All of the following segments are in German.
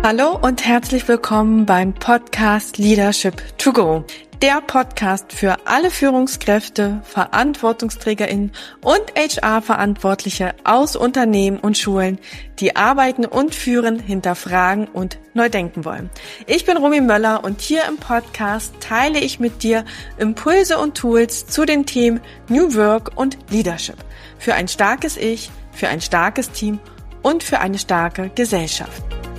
Hallo und herzlich willkommen beim Podcast Leadership to Go. Der Podcast für alle Führungskräfte, VerantwortungsträgerInnen und HR-Verantwortliche aus Unternehmen und Schulen, die arbeiten und führen, hinterfragen und neu denken wollen. Ich bin Romy Möller und hier im Podcast teile ich mit dir Impulse und Tools zu den Themen New Work und Leadership. Für ein starkes Ich, für ein starkes Team und für eine starke Gesellschaft.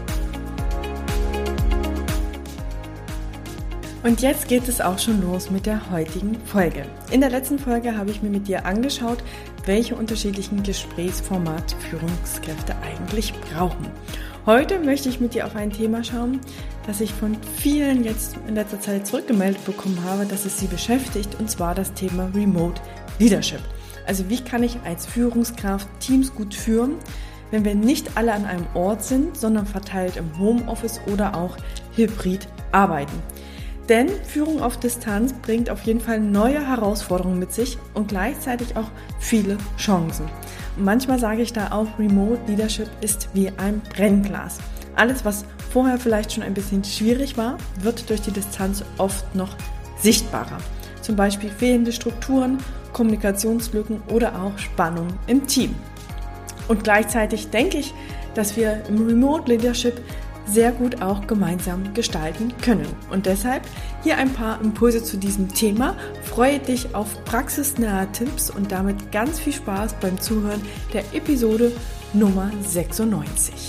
Und jetzt geht es auch schon los mit der heutigen Folge. In der letzten Folge habe ich mir mit dir angeschaut, welche unterschiedlichen Gesprächsformate Führungskräfte eigentlich brauchen. Heute möchte ich mit dir auf ein Thema schauen, das ich von vielen jetzt in letzter Zeit zurückgemeldet bekommen habe, dass es sie beschäftigt, und zwar das Thema Remote Leadership. Also wie kann ich als Führungskraft Teams gut führen, wenn wir nicht alle an einem Ort sind, sondern verteilt im Homeoffice oder auch hybrid arbeiten. Denn Führung auf Distanz bringt auf jeden Fall neue Herausforderungen mit sich und gleichzeitig auch viele Chancen. Und manchmal sage ich da auch, Remote Leadership ist wie ein Brennglas. Alles, was vorher vielleicht schon ein bisschen schwierig war, wird durch die Distanz oft noch sichtbarer. Zum Beispiel fehlende Strukturen, Kommunikationslücken oder auch Spannung im Team. Und gleichzeitig denke ich, dass wir im Remote Leadership sehr gut auch gemeinsam gestalten können. Und deshalb hier ein paar Impulse zu diesem Thema. Freue dich auf praxisnahe Tipps und damit ganz viel Spaß beim Zuhören der Episode Nummer 96.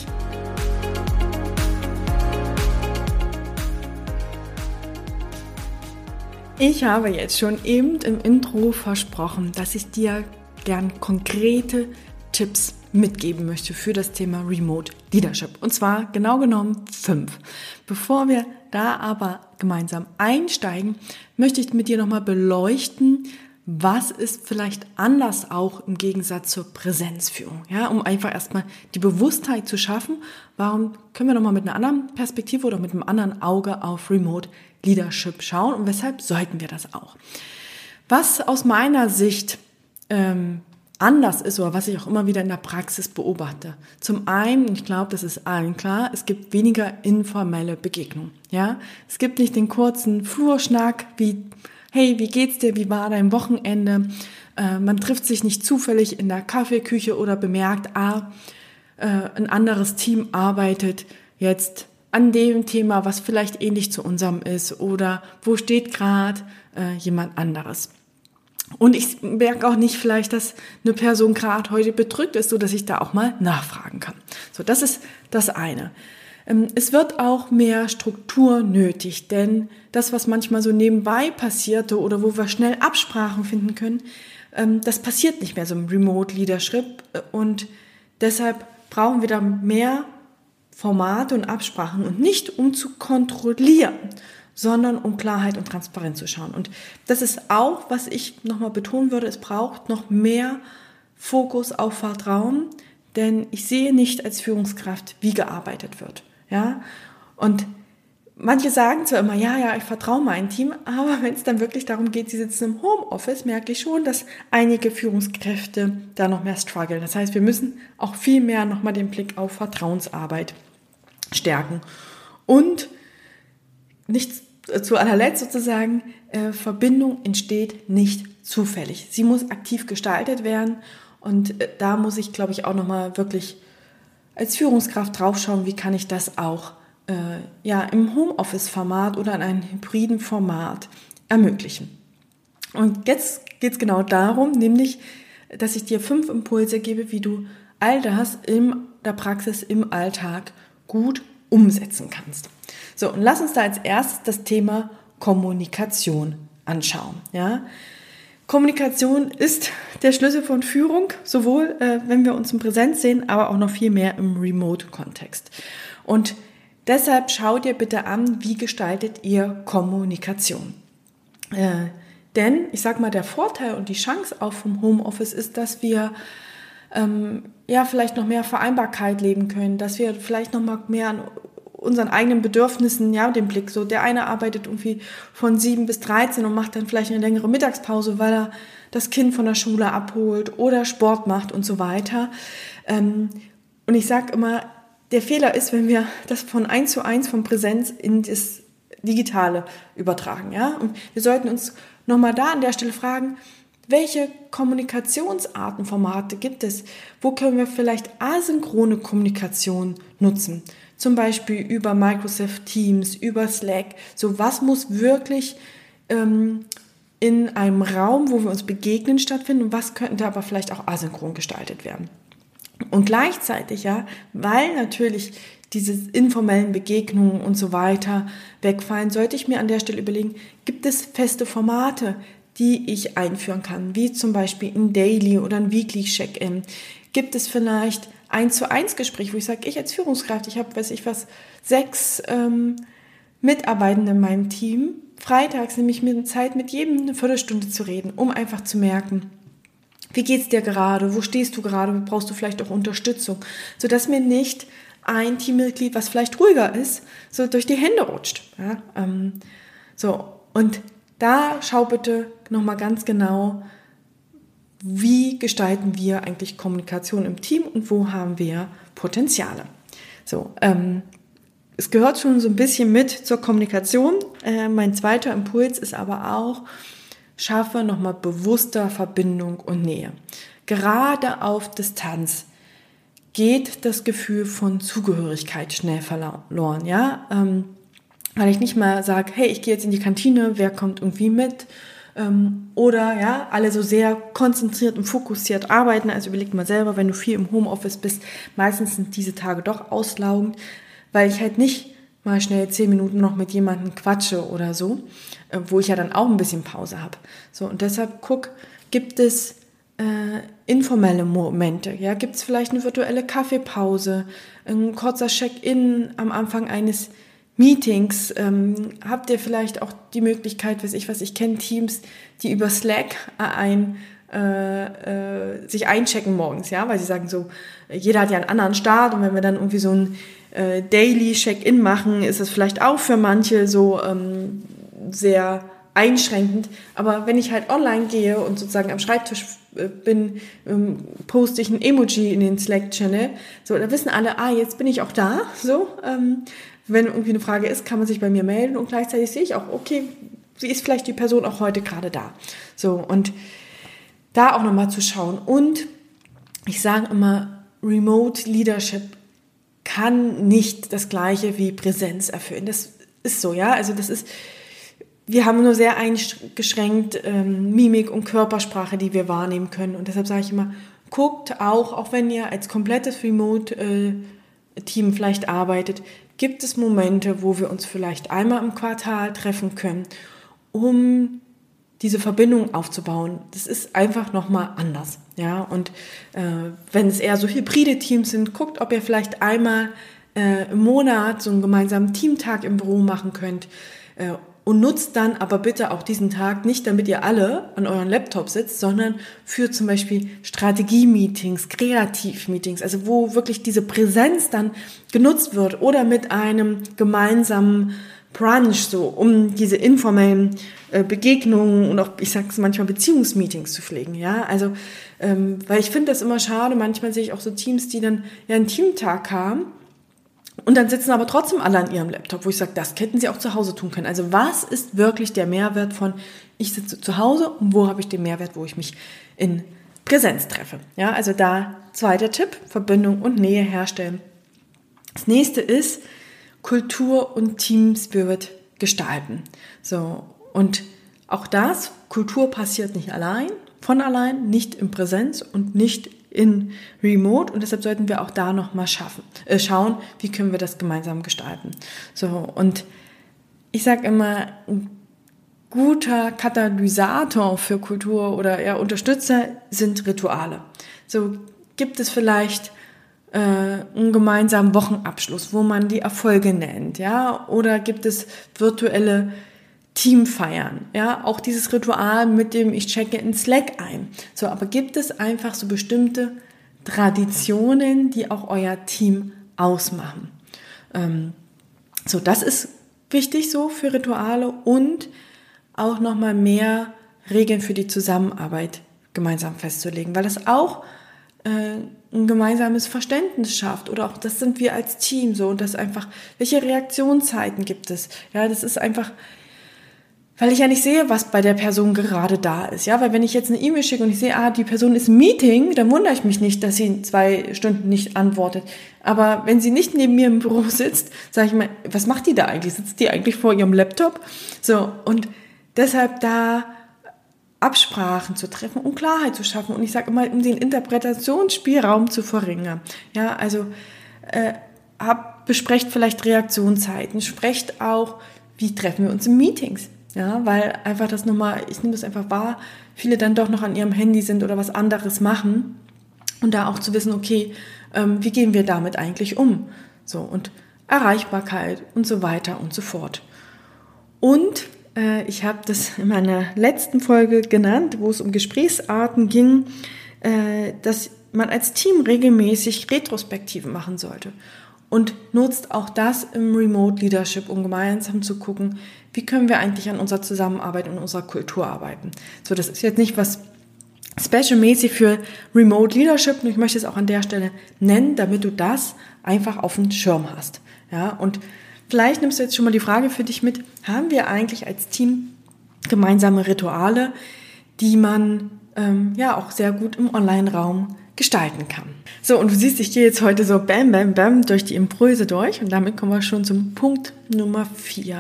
Ich habe jetzt schon eben im Intro versprochen, dass ich dir gern konkrete Tipps mitgeben möchte für das Thema Remote Leadership. Und zwar genau genommen 5. Bevor wir da aber gemeinsam einsteigen, möchte ich mit dir nochmal beleuchten, was ist vielleicht anders auch im Gegensatz zur Präsenzführung. Ja, um einfach erstmal die Bewusstheit zu schaffen, warum können wir nochmal mit einer anderen Perspektive oder mit einem anderen Auge auf Remote Leadership schauen und weshalb sollten wir das auch. Was aus meiner Sicht anders ist oder was ich auch immer wieder in der Praxis beobachte. Zum einen, ich glaube, das ist allen klar, es gibt weniger informelle Begegnungen. Ja, es gibt nicht den kurzen Flurschnack wie, hey, wie geht's dir, wie war dein Wochenende? Man trifft sich nicht zufällig in der Kaffeeküche oder bemerkt, ein anderes Team arbeitet jetzt an dem Thema, was vielleicht ähnlich zu unserem ist, oder wo steht gerade jemand anderes. Und ich merke auch nicht vielleicht, dass eine Person gerade heute bedrückt ist, so dass ich da auch mal nachfragen kann. So, das ist das eine. Es wird auch mehr Struktur nötig, denn das, was manchmal so nebenbei passierte oder wo wir schnell Absprachen finden können, das passiert nicht mehr so im Remote Leadership, und deshalb brauchen wir da mehr Formate und Absprachen, und nicht um zu kontrollieren, sondern um Klarheit und Transparenz zu schauen. Und das ist auch, was ich nochmal betonen würde, es braucht noch mehr Fokus auf Vertrauen, denn ich sehe nicht als Führungskraft, wie gearbeitet wird. Ja? Und manche sagen zwar immer, ja, ich vertraue meinem Team, aber wenn es dann wirklich darum geht, sie sitzen im Homeoffice, merke ich schon, dass einige Führungskräfte da noch mehr strugglen. Das heißt, wir müssen auch viel mehr nochmal den Blick auf Vertrauensarbeit stärken. Und nicht zu allerletzt sozusagen, Verbindung entsteht nicht zufällig. Sie muss aktiv gestaltet werden, und da muss ich, glaube ich, auch nochmal wirklich als Führungskraft draufschauen, wie kann ich das auch im Homeoffice-Format oder in einem hybriden Format ermöglichen. Und jetzt geht es genau darum, nämlich, dass ich dir 5 Impulse gebe, wie du all das in der Praxis, im Alltag gut umsetzen kannst. So, und lass uns da als erstes das Thema Kommunikation anschauen. Ja? Kommunikation ist der Schlüssel von Führung, sowohl wenn wir uns in Präsenz sehen, aber auch noch viel mehr im Remote-Kontext. Und deshalb schau dir bitte an, wie gestaltet ihr Kommunikation. Denn, ich sag mal, der Vorteil und die Chance auch vom Homeoffice ist, dass wir vielleicht noch mehr Vereinbarkeit leben können, dass wir vielleicht noch mal mehr an unseren eigenen Bedürfnissen, den Blick so. Der eine arbeitet irgendwie von 7 bis 13 und macht dann vielleicht eine längere Mittagspause, weil er das Kind von der Schule abholt oder Sport macht und so weiter. Und ich sage immer, der Fehler ist, wenn wir das von 1:1 von Präsenz in das Digitale übertragen. Ja? Und wir sollten uns nochmal da an der Stelle fragen, welche Kommunikationsarten, Formate gibt es? Wo können wir vielleicht asynchrone Kommunikation nutzen? Zum Beispiel über Microsoft Teams, über Slack. So, was muss wirklich in einem Raum, wo wir uns begegnen, stattfinden und was könnte aber vielleicht auch asynchron gestaltet werden? Und gleichzeitig, ja, weil natürlich diese informellen Begegnungen und so weiter wegfallen, sollte ich mir an der Stelle überlegen, gibt es feste Formate, die ich einführen kann, wie zum Beispiel ein Daily oder ein Weekly Check-in? Gibt es vielleicht 1:1 Gespräch, wo ich sage, ich als Führungskraft, ich habe, 6 Mitarbeitende in meinem Team, freitags nehme ich mir Zeit, mit jedem eine Viertelstunde zu reden, um einfach zu merken, wie geht's dir gerade, wo stehst du gerade, brauchst du vielleicht auch Unterstützung, sodass mir nicht ein Teammitglied, was vielleicht ruhiger ist, so durch die Hände rutscht. Ja, und da schau bitte nochmal ganz genau, wie gestalten wir eigentlich Kommunikation im Team und wo haben wir Potenziale. So, es gehört schon so ein bisschen mit zur Kommunikation. Mein zweiter Impuls ist aber auch, schaffe nochmal bewusster Verbindung und Nähe. Gerade auf Distanz geht das Gefühl von Zugehörigkeit schnell verloren, ja, weil ich nicht mal sage, hey, ich gehe jetzt in die Kantine, wer kommt irgendwie mit? Oder ja, alle so sehr konzentriert und fokussiert arbeiten. Also überleg mal selber, wenn du viel im Homeoffice bist, meistens sind diese Tage doch auslaugend, weil ich halt nicht mal schnell 10 Minuten noch mit jemandem quatsche oder so, wo ich ja dann auch ein bisschen Pause habe. So, und deshalb gibt es informelle Momente, ja, gibt es vielleicht eine virtuelle Kaffeepause, ein kurzer Check-in am Anfang eines Meetings, habt ihr vielleicht auch die Möglichkeit, ich kenne Teams, die über Slack sich einchecken morgens, ja, weil sie sagen so, jeder hat ja einen anderen Start und wenn wir dann irgendwie so ein Daily Check-in machen, ist das vielleicht auch für manche so sehr einschränkend, aber wenn ich halt online gehe und sozusagen am Schreibtisch bin, poste ich ein Emoji in den Slack-Channel, so, da wissen alle, jetzt bin ich auch da, so, wenn irgendwie eine Frage ist, kann man sich bei mir melden und gleichzeitig sehe ich auch, okay, sie ist vielleicht die Person auch heute gerade da. So, und da auch nochmal zu schauen. Und ich sage immer, Remote Leadership kann nicht das Gleiche wie Präsenz erfüllen. Das ist so, ja, also wir haben nur sehr eingeschränkt Mimik und Körpersprache, die wir wahrnehmen können. Und deshalb sage ich immer, guckt auch wenn ihr als komplettes Remote-Team vielleicht arbeitet, gibt es Momente, wo wir uns vielleicht einmal im Quartal treffen können, um diese Verbindung aufzubauen. Das ist einfach nochmal anders. Ja? Und wenn es eher so hybride Teams sind, guckt, ob ihr vielleicht einmal im Monat so einen gemeinsamen Teamtag im Büro machen könnt und nutzt dann aber bitte auch diesen Tag nicht, damit ihr alle an euren Laptop sitzt, sondern für zum Beispiel Strategie-Meetings, Kreativ-Meetings, also wo wirklich diese Präsenz dann genutzt wird oder mit einem gemeinsamen Brunch, so um diese informellen Begegnungen und auch, ich sage es manchmal, Beziehungsmeetings zu pflegen. Ja, also weil ich finde das immer schade, manchmal sehe ich auch so Teams, die dann ja einen Teamtag haben, und dann sitzen aber trotzdem alle an ihrem Laptop, wo ich sage, das hätten sie auch zu Hause tun können. Also was ist wirklich der Mehrwert von, ich sitze zu Hause und wo habe ich den Mehrwert, wo ich mich in Präsenz treffe? Ja, also da zweiter Tipp, Verbindung und Nähe herstellen. Das nächste ist Kultur und Teamspirit gestalten. So, und auch das, Kultur passiert nicht von allein, nicht in Präsenz und nicht in Remote, und deshalb sollten wir auch da nochmal schauen, wie können wir das gemeinsam gestalten. So, und ich sage immer, ein guter Katalysator für Kultur oder eher Unterstützer sind Rituale. So gibt es vielleicht einen gemeinsamen Wochenabschluss, wo man die Erfolge nennt, ja, oder gibt es virtuelle Teamfeiern, ja, auch dieses Ritual mit dem ich checke in Slack ein. So, aber gibt es einfach so bestimmte Traditionen, die auch euer Team ausmachen? So, das ist wichtig so für Rituale und auch nochmal mehr Regeln für die Zusammenarbeit gemeinsam festzulegen, weil das auch ein gemeinsames Verständnis schafft oder auch das sind wir als Team so und das einfach, welche Reaktionszeiten gibt es? Ja, das ist einfach, weil ich ja nicht sehe, was bei der Person gerade da ist. Ja, weil wenn ich jetzt eine E-Mail schicke und ich sehe, die Person ist im Meeting, dann wundere ich mich nicht, dass sie in 2 Stunden nicht antwortet. Aber wenn sie nicht neben mir im Büro sitzt, sage ich mir, was macht die da eigentlich? Sitzt die eigentlich vor ihrem Laptop? So, und deshalb da Absprachen zu treffen und Klarheit zu schaffen. Und ich sage immer, um den Interpretationsspielraum zu verringern. Ja, also besprecht vielleicht Reaktionszeiten, sprecht auch, wie treffen wir uns in Meetings. Ja, weil einfach das nochmal, ich nehme das einfach wahr, viele dann doch noch an ihrem Handy sind oder was anderes machen. Und da auch zu wissen, okay, wie gehen wir damit eigentlich um? So, und Erreichbarkeit und so weiter und so fort. Und ich habe das in meiner letzten Folge genannt, wo es um Gesprächsarten ging, dass man als Team regelmäßig Retrospektiven machen sollte. Und nutzt auch das im Remote Leadership, um gemeinsam zu gucken, wie können wir eigentlich an unserer Zusammenarbeit und unserer Kultur arbeiten. So, das ist jetzt nicht was special-mäßig für Remote Leadership, und ich möchte es auch an der Stelle nennen, damit du das einfach auf dem Schirm hast. Ja, und vielleicht nimmst du jetzt schon mal die Frage für dich mit, haben wir eigentlich als Team gemeinsame Rituale, die man auch sehr gut im Online-Raum gestalten kann. So, und du siehst, ich gehe jetzt heute so bam, bam, bam durch die Impulse durch und damit kommen wir schon zum Punkt Nummer 4.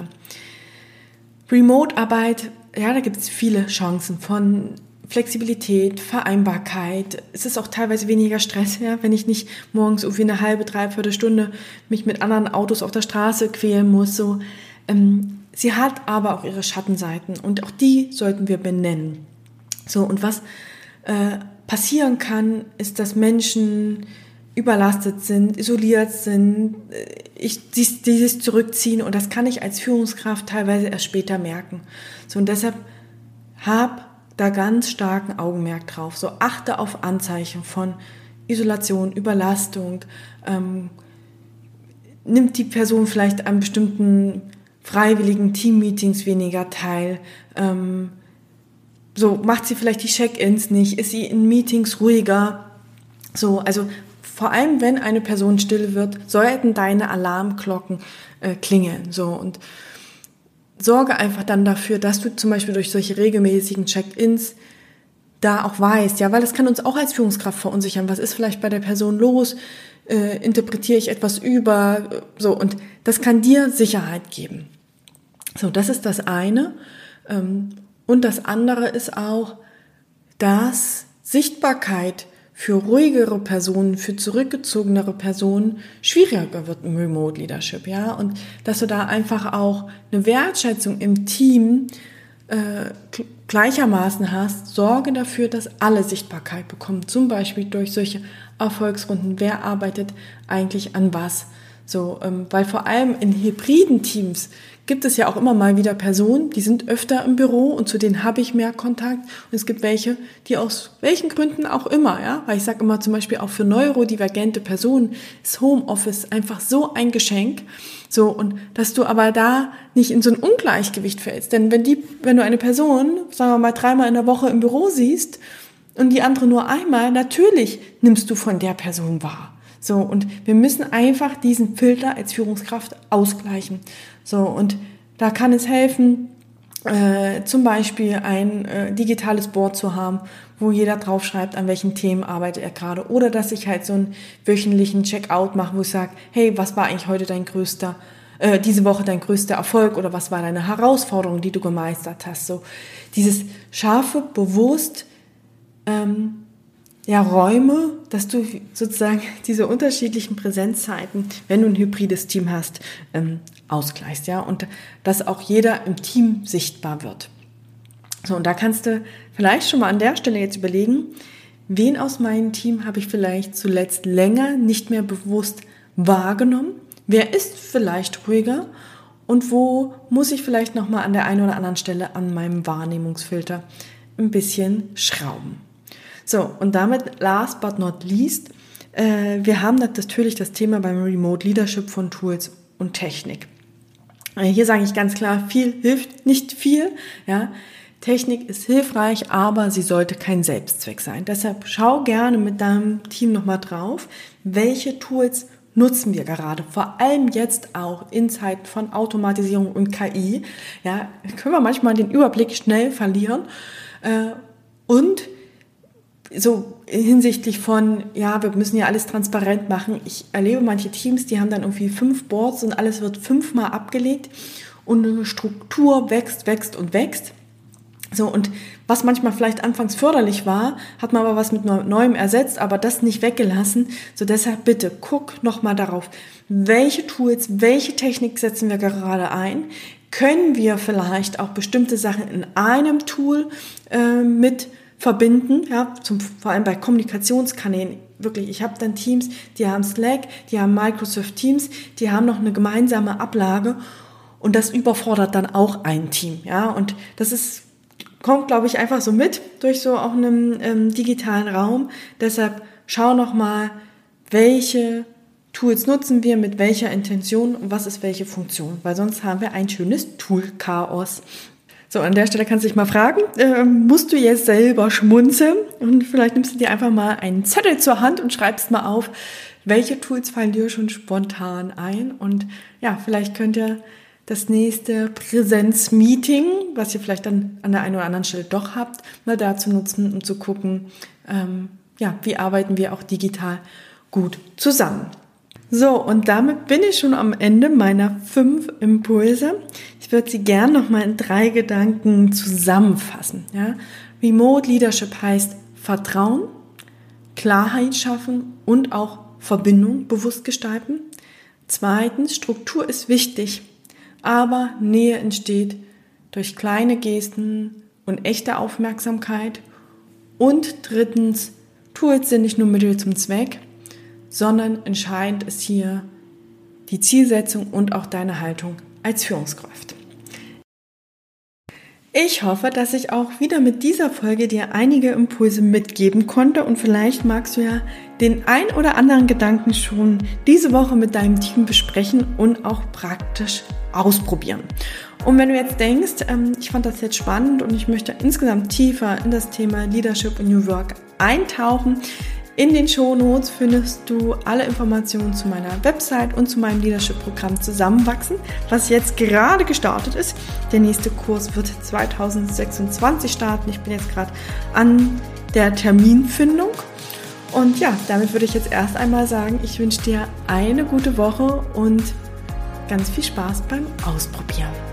Remote-Arbeit, ja, da gibt es viele Chancen von Flexibilität, Vereinbarkeit. Es ist auch teilweise weniger Stress, ja, wenn ich nicht morgens irgendwie eine halbe, dreiviertel Stunde mich mit anderen Autos auf der Straße quälen muss. So, sie hat aber auch ihre Schattenseiten und auch die sollten wir benennen. So, und was passieren kann, ist, dass Menschen überlastet sind, isoliert sind, die sich zurückziehen und das kann ich als Führungskraft teilweise erst später merken. So, und deshalb hab da ganz starken Augenmerk drauf. So, achte auf Anzeichen von Isolation, Überlastung, nimmt die Person vielleicht an bestimmten freiwilligen Teammeetings weniger teil, so, macht sie vielleicht die Check-ins nicht, ist sie in Meetings ruhiger, so, also vor allem, wenn eine Person still wird, sollten deine Alarmglocken klingeln, so, und sorge einfach dann dafür, dass du zum Beispiel durch solche regelmäßigen Check-ins da auch weißt, ja, weil das kann uns auch als Führungskraft verunsichern, was ist vielleicht bei der Person los, interpretiere ich etwas über, so, und das kann dir Sicherheit geben. So, das ist das eine. Und das andere ist auch, dass Sichtbarkeit für ruhigere Personen, für zurückgezogenere Personen schwieriger wird im Remote Leadership, ja, und dass du da einfach auch eine Wertschätzung im Team gleichermaßen hast. Sorge dafür, dass alle Sichtbarkeit bekommen, zum Beispiel durch solche Erfolgsrunden. Wer arbeitet eigentlich an was? So, weil vor allem in hybriden Teams gibt es ja auch immer mal wieder Personen, die sind öfter im Büro und zu denen habe ich mehr Kontakt. Und es gibt welche, die aus welchen Gründen auch immer, ja, weil ich sage immer zum Beispiel auch für neurodivergente Personen ist Homeoffice einfach so ein Geschenk. So, und dass du aber da nicht in so ein Ungleichgewicht fällst. Denn wenn du eine Person, sagen wir mal, 3-mal in der Woche im Büro siehst und die andere nur einmal, natürlich nimmst du von der Person wahr. So, und wir müssen einfach diesen Filter als Führungskraft ausgleichen. So, und da kann es helfen, zum Beispiel ein digitales Board zu haben, wo jeder draufschreibt, an welchen Themen arbeitet er gerade. Oder dass ich halt so einen wöchentlichen Check-out mache, wo ich sage, hey, was war eigentlich heute diese Woche dein größter Erfolg oder was war deine Herausforderung, die du gemeistert hast. So, dieses scharfe, bewusst, Räume, dass du sozusagen diese unterschiedlichen Präsenzzeiten, wenn du ein hybrides Team hast, ausgleichst, ja, und dass auch jeder im Team sichtbar wird. So, und da kannst du vielleicht schon mal an der Stelle jetzt überlegen, wen aus meinem Team habe ich vielleicht zuletzt länger nicht mehr bewusst wahrgenommen? Wer ist vielleicht ruhiger? Und wo muss ich vielleicht nochmal an der einen oder anderen Stelle an meinem Wahrnehmungsfilter ein bisschen schrauben? So, und damit last but not least, wir haben natürlich das Thema beim Remote Leadership von Tools und Technik. Hier sage ich ganz klar, viel hilft nicht viel. Ja. Technik ist hilfreich, aber sie sollte kein Selbstzweck sein. Deshalb schau gerne mit deinem Team nochmal drauf, welche Tools nutzen wir gerade, vor allem jetzt auch in Zeiten von Automatisierung und KI. Ja, können wir manchmal den Überblick schnell verlieren und so hinsichtlich von, ja, wir müssen ja alles transparent machen. Ich erlebe manche Teams, die haben dann irgendwie 5 Boards und alles wird 5-mal abgelegt und eine Struktur wächst. So, und was manchmal vielleicht anfangs förderlich war, hat man aber was mit Neuem ersetzt, aber das nicht weggelassen. So, deshalb bitte guck nochmal darauf, welche Tools, welche Technik setzen wir gerade ein? Können wir vielleicht auch bestimmte Sachen in einem Tool mit verbinden, ja, vor allem bei Kommunikationskanälen. Wirklich, ich habe dann Teams, die haben Slack, die haben Microsoft Teams, die haben noch eine gemeinsame Ablage und das überfordert dann auch ein Team, ja, und das kommt, glaube ich, einfach so mit durch so auch einen digitalen Raum. Deshalb schau nochmal, welche Tools nutzen wir, mit welcher Intention und was ist welche Funktion, weil sonst haben wir ein schönes Tool-Chaos. So, an der Stelle kannst du dich mal fragen, musst du jetzt selber schmunzeln und vielleicht nimmst du dir einfach mal einen Zettel zur Hand und schreibst mal auf, welche Tools fallen dir schon spontan ein und ja, vielleicht könnt ihr das nächste Präsenzmeeting, was ihr vielleicht dann an der einen oder anderen Stelle doch habt, mal dazu nutzen, um zu gucken, wie arbeiten wir auch digital gut zusammen. So, und damit bin ich schon am Ende meiner 5 Impulse. Ich würde sie gern nochmal in 3 Gedanken zusammenfassen. Ja? Remote Leadership heißt Vertrauen, Klarheit schaffen und auch Verbindung bewusst gestalten. 2, Struktur ist wichtig, aber Nähe entsteht durch kleine Gesten und echte Aufmerksamkeit. Und 3, Tools sind nicht nur Mittel zum Zweck, sondern entscheidend ist hier die Zielsetzung und auch deine Haltung als Führungskraft. Ich hoffe, dass ich auch wieder mit dieser Folge dir einige Impulse mitgeben konnte und vielleicht magst du ja den ein oder anderen Gedanken schon diese Woche mit deinem Team besprechen und auch praktisch ausprobieren. Und wenn du jetzt denkst, ich fand das jetzt spannend und ich möchte insgesamt tiefer in das Thema Leadership und New Work eintauchen, in den Shownotes findest du alle Informationen zu meiner Website und zu meinem Leadership-Programm Zusammenwachsen, was jetzt gerade gestartet ist. Der nächste Kurs wird 2026 starten. Ich bin jetzt gerade an der Terminfindung. Und ja, damit würde ich jetzt erst einmal sagen, ich wünsche dir eine gute Woche und ganz viel Spaß beim Ausprobieren.